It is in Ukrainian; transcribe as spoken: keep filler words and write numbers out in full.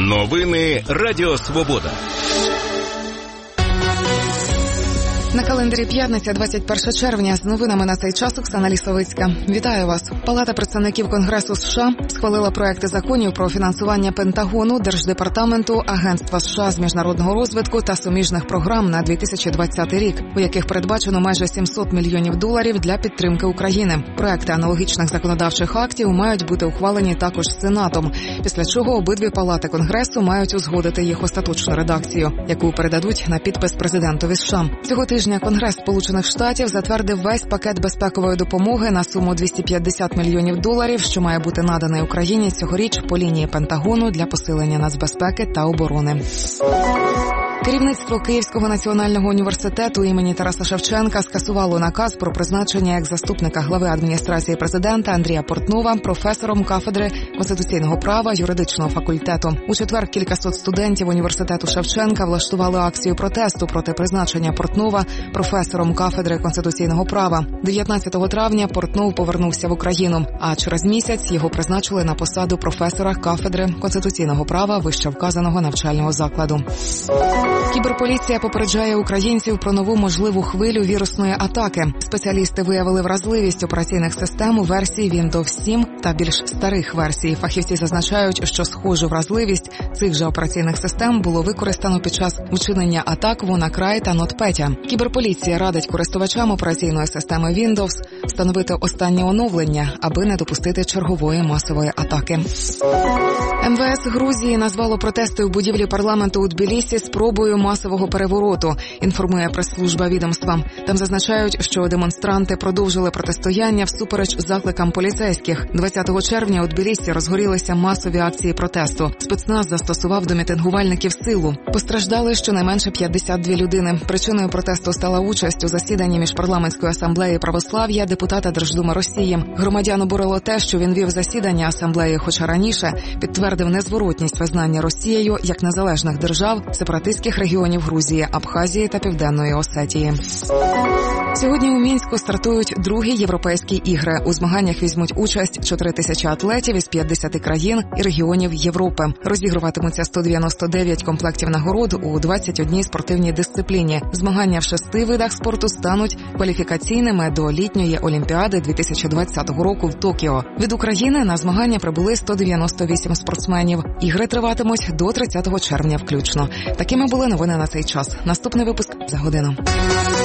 Новини Радіо Свобода. На календарі п'ятниця, двадцять перше червня. З новинами на цей час Оксана Лісовицька. Вітаю вас. Палата представників Конгресу США схвалила проекти законів про фінансування Пентагону, Держдепартаменту, Агентства США з міжнародного розвитку та суміжних програм на дві тисячі двадцятий рік, у яких передбачено майже сімсот мільйонів доларів для підтримки України. Проекти аналогічних законодавчих актів мають бути ухвалені також Сенатом, після чого обидві палати Конгресу мають узгодити їх остаточну редакцію, яку передадуть на підпис президентові США. Цього тижня Конгрес Сполучених Штатів затвердив весь пакет безпекової допомоги на суму двісті п'ятдесят мільйонів доларів, що має бути наданий Україні цьогоріч по лінії Пентагону для посилення нацбезпеки та оборони. Керівництво Київського національного університету імені Тараса Шевченка скасувало наказ про призначення як заступника глави адміністрації президента Андрія Портнова професором кафедри конституційного права юридичного факультету. У четвер кількасот студентів університету Шевченка влаштували акцію протесту проти призначення Портнова професором кафедри конституційного права. дев'ятнадцятого травня Портнов повернувся в Україну, а через місяць його призначили на посаду професора кафедри конституційного права вищевказаного навчального закладу. Кіберполіція попереджає українців про нову можливу хвилю вірусної атаки. Спеціалісти виявили вразливість операційних систем у версії Windows сім та більш старих версій. Фахівці зазначають, що схожу вразливість цих же операційних систем було використано під час вчинення атак в WannaCry та NotPetya. Кіберполіція радить користувачам операційної системи Windows встановити останнє оновлення, аби не допустити чергової масової атаки. ем ве ес Грузії назвало протести у будівлі парламенту у Тбілісі спробою масового перевороту, інформує прес-служба відомства. Там зазначають, що демонстранти продовжили протистояння всупереч закликам поліцейських. двадцятого червня у Тбілісі розгорілися масові акції протесту. Спецназ застосував до мітингувальників силу. Постраждали щонайменше п'ятдесят дві людини. Причиною протесту стала участь у засіданні міжпарламентської асамблеї православ'я депутата Держдуми Росії. Громадян обурило те, що він вів засідання асамблеї, хоча раніше підтвердив незворотність визнання Росією як незалежних держав сепаратистських регіонів Грузії, Абхазії та Південної Осетії. Сьогодні у Мінську стартують другі європейські ігри. У змаганнях візьмуть участь чотири тисячі атлетів із п'ятдесяти країн і регіонів Європи. Розігруватимуться сто дев'яносто дев'ять комплектів нагород у двадцять одній спортивній дисципліні. Змагання в шести видах спорту стануть кваліфікаційними до літньої Олімпіади дві тисячі двадцятого року в Токіо. Від України на змагання прибули сто дев'яносто вісім спортсменів. Ігри триватимуть до тридцятого червня включно. Такими були новини на цей час. Наступний випуск за годину.